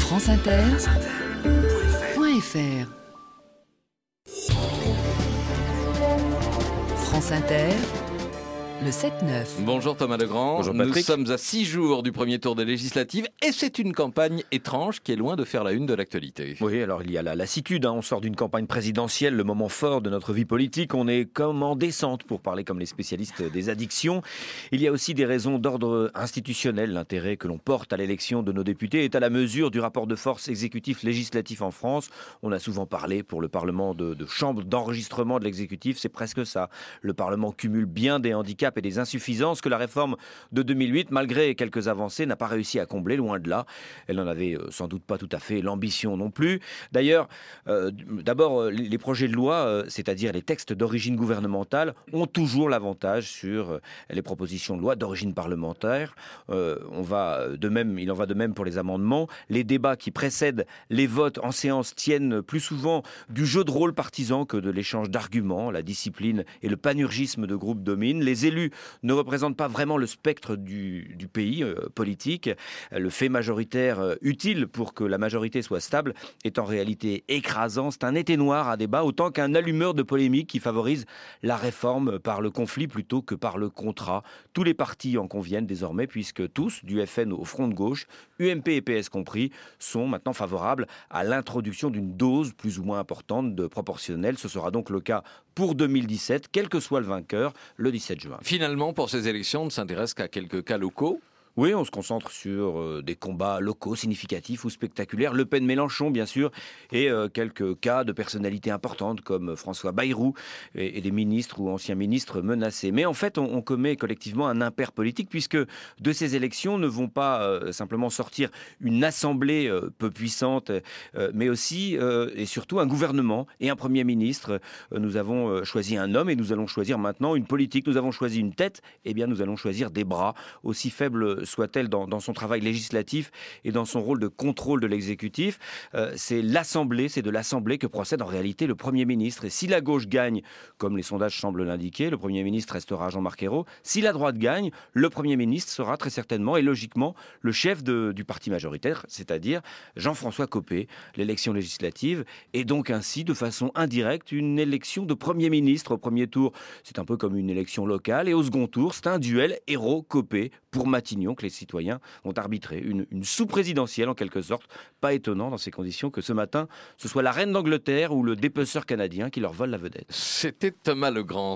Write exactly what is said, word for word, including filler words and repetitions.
France Inter, point F R. France Inter, le sept neuf. Bonjour Thomas Legrand. Bonjour Patrick. Nous sommes à six jours du premier tour des législatives et c'est une campagne étrange qui est loin de faire la une de l'actualité. Oui, alors il y a la lassitude, hein. On sort d'une campagne présidentielle, le moment fort de notre vie politique, on est comme en descente pour parler comme les spécialistes des addictions. Il y a aussi des raisons d'ordre institutionnel, l'intérêt que l'on porte à l'élection de nos députés est à la mesure du rapport de force exécutif-législatif en France. On a souvent parlé pour le Parlement de, de chambre d'enregistrement de l'exécutif, c'est presque ça. Le Parlement cumule bien des handicaps et des insuffisances que la réforme de deux mille huit, malgré quelques avancées, n'a pas réussi à combler, loin de là. Elle n'en avait sans doute pas tout à fait l'ambition non plus. D'ailleurs, euh, d'abord, les projets de loi, euh, c'est-à-dire les textes d'origine gouvernementale, ont toujours l'avantage sur euh, les propositions de loi d'origine parlementaire. Euh, on va de même, il en va de même pour les amendements. Les débats qui précèdent les votes en séance tiennent plus souvent du jeu de rôle partisan que de l'échange d'arguments. La discipline et le panurgisme de groupe dominent. Les élus ne représentent pas vraiment le spectre du, du pays euh, politique. Le fait majoritaire euh, utile pour que la majorité soit stable est en réalité écrasant. C'est un été noir à débat, autant qu'un allumeur de polémique qui favorise la réforme par le conflit plutôt que par le contrat. Tous les partis en conviennent désormais, puisque tous, du F N au Front de gauche, U M P et P S compris, sont maintenant favorables à l'introduction d'une dose plus ou moins importante de proportionnelle. Ce sera donc le cas pour deux mille dix-sept, quel que soit le vainqueur, le dix-sept juin. Finalement, pour ces élections, on ne s'intéresse qu'à quelques cas locaux. Oui, on se concentre sur euh, des combats locaux significatifs ou spectaculaires. Le Pen-Mélenchon, bien sûr, et euh, quelques cas de personnalités importantes comme François Bayrou et, et des ministres ou anciens ministres menacés. Mais en fait, on, on commet collectivement un impair politique puisque de ces élections ne vont pas euh, simplement sortir une assemblée euh, peu puissante, euh, mais aussi euh, et surtout un gouvernement et un Premier ministre. Euh, nous avons euh, choisi un homme et nous allons choisir maintenant une politique. Nous avons choisi une tête, eh bien nous allons choisir des bras, aussi faibles soit-elle dans, dans son travail législatif et dans son rôle de contrôle de l'exécutif. Euh, c'est l'Assemblée, c'est de l'Assemblée que procède en réalité le Premier ministre. Et si la gauche gagne, comme les sondages semblent l'indiquer, le Premier ministre restera Jean-Marc Ayrault. Si la droite gagne, le Premier ministre sera très certainement et logiquement le chef de, du parti majoritaire, c'est-à-dire Jean-François Copé. L'élection législative est donc ainsi, de façon indirecte, une élection de Premier ministre. Au premier tour, c'est un peu comme une élection locale. Et au second tour, c'est un duel Ayrault-Copé pour Matignon que les citoyens ont arbitré. Une, une sous-présidentielle en quelque sorte. Pas étonnant dans ces conditions que ce matin, ce soit la reine d'Angleterre ou le dépeceur canadien qui leur vole la vedette. C'était Thomas Legrand.